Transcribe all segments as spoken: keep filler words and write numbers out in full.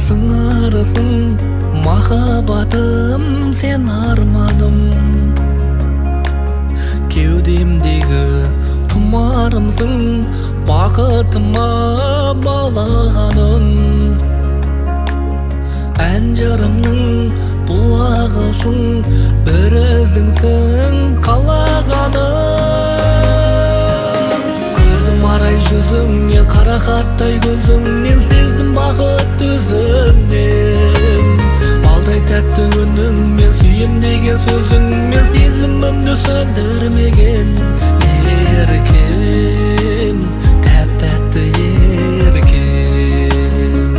Сыңарысың махаббатым, сен арманым. Кеудемдегі тұмарымсың, бақытыма балағаным. Ән жырымның бұлағысың, бір өзіңсің қалағаным. Көрдім арай жүзіңнен, қарақаттай көзіңнен, сездім бақыт өзіңнен. Балдай тәтті үніңмен, сүйем деген сөзіңмен, сезімімді сөндірмеген еркем, тәп-тәтті еркем.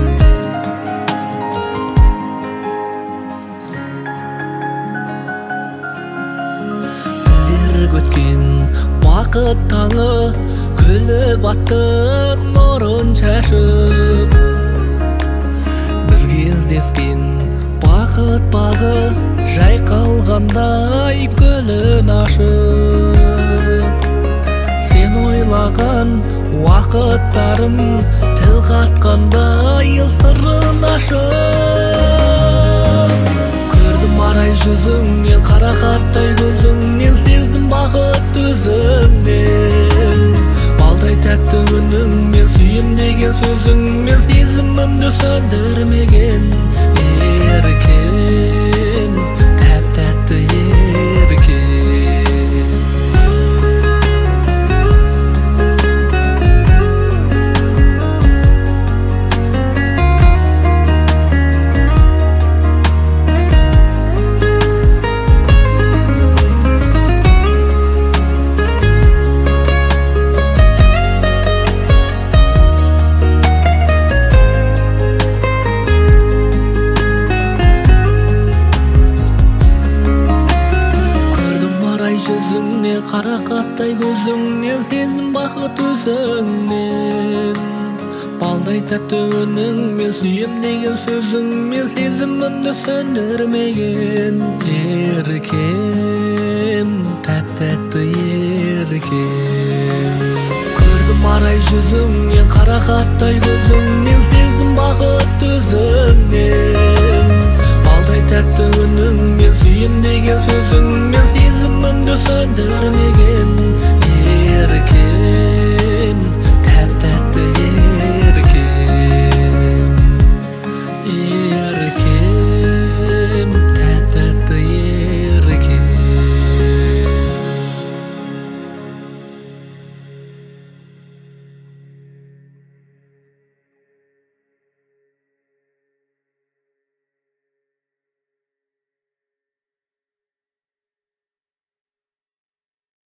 Біздер көткен бақыт таңы, күліп атты нұрын шашып. Біз кездескен бақыт бағы, жайқалғандай гүлін ашып. Сен ойлаған уақыттарым, тіл қатқандай сырын ашып. Көрдім арай жүзіңнен, қарақаттай көзіңнен, сездім бақыт өзіңнен. Балдай тәтті үніңмен, сүйем деген сөзіңмен, сезімімді сөндірмеген еркем, тәп-тәтті еркем. Жүзіңнен, қарақаттай көзіңнен, сездім бақыт өзіңнен. Балдай тәтті үніңмен, сүйем деген сөзіңмен, сезімімді сөндірмеген еркем, тәп-тәтті еркем. Көрдім арай жүзіңнен, қарақаттай көзіңнен, сездім бақыт өзіңнен. Балдай тәтті үніңмен, сүйем деген сөзіңмен,